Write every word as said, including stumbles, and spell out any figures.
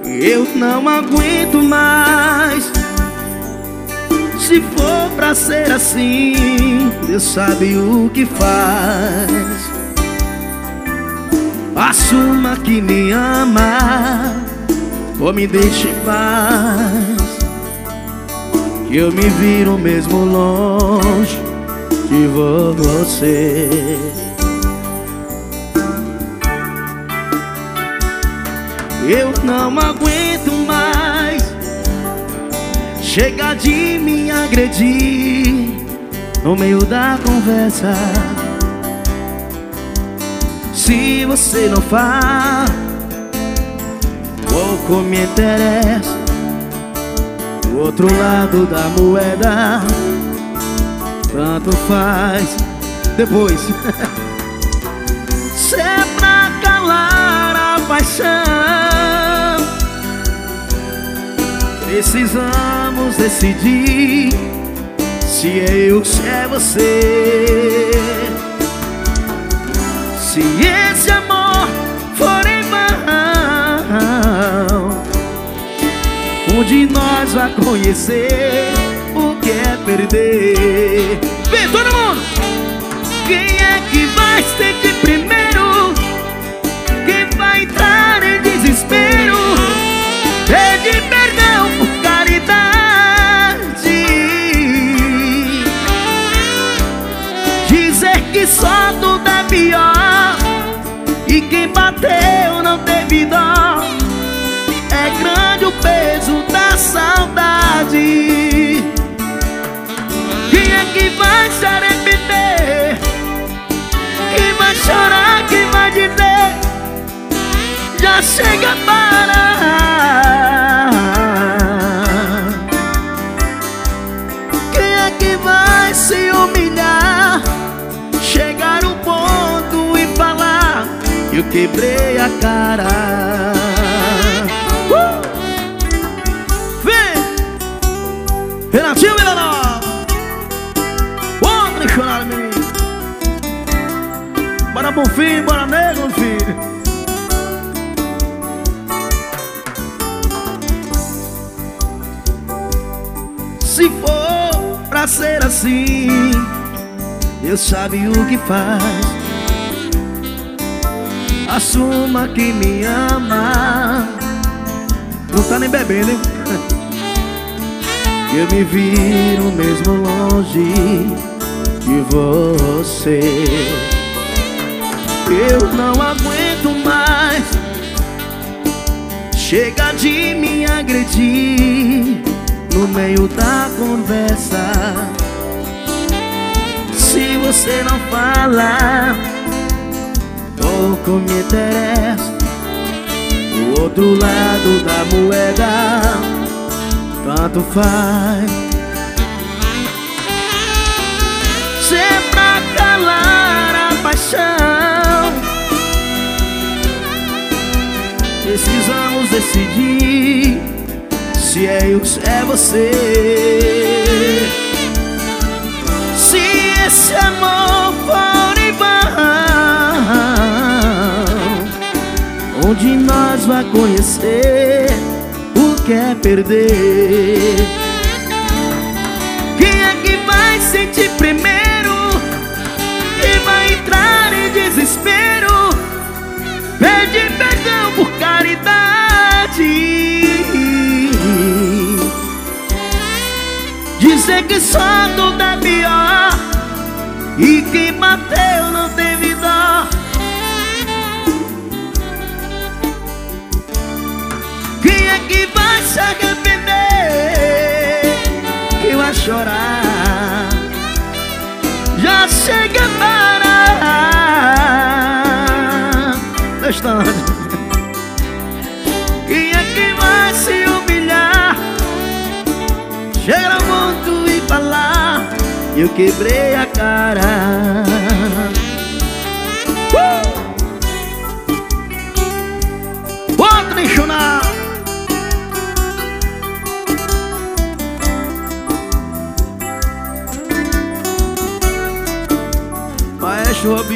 Eu não aguento mais. Se for pra ser assim, Deus sabe o que faz. Assuma que me ama, ou me deixe em paz, que eu me viro mesmo longe de você. Eu não aguento mais. Chega de me agredir no meio da conversa. Se você não faz, pouco me interessa. Do outro lado da moeda, tanto faz. Depois se é pra calar a paixão, precisamos decidir se é eu, se é você. Se esse amor for em vão, um de nós vai conhecer o que é perder. Vem todo mundo! Quem é que vai sentir primeiro? Quem vai entrar em desespero? Pede perdão por caridade, dizer que só tudo é pior, e quem bateu não teve dó. É grande o peso da saudade. Quem é que vai se arrepender? Quem vai chorar? Quem vai dizer já chega a parar? Quem é que vai se humilhar, chegar um ponto e falar: eu quebrei a cara? Uh! Vem! Renatinho Milanó! Bora chorar, menino! Bora Bonfim, bora Negro, filho! Se for pra ser assim, Deus sabe o que faz. Assuma que me ama. Não tá nem bebendo, hein? Eu me viro mesmo longe de você. Eu não aguento mais. Chega de me agredir no meio da conversa. Se você não fala, pouco me interessa. O outro lado da moeda, tanto faz. Se é pra calar a paixão, precisamos decidir se é eu, se é você. Se esse amor for em vão, onde nós vai conhecer o que é perder? Quem é que vai sentir primeiro? Quem vai entrar em desespero? Pede perdão por caridade, dizer que só tudo é pior, e quem bateu não teve dó. Quem é que vai se arrepender? Quem vai chorar? Já chega a parar. Gostando. Quem é que vai se humilhar, chegar ao mundo e falar: eu quebrei a cara? Uh! Bota nem chorar. Maestro Robinho.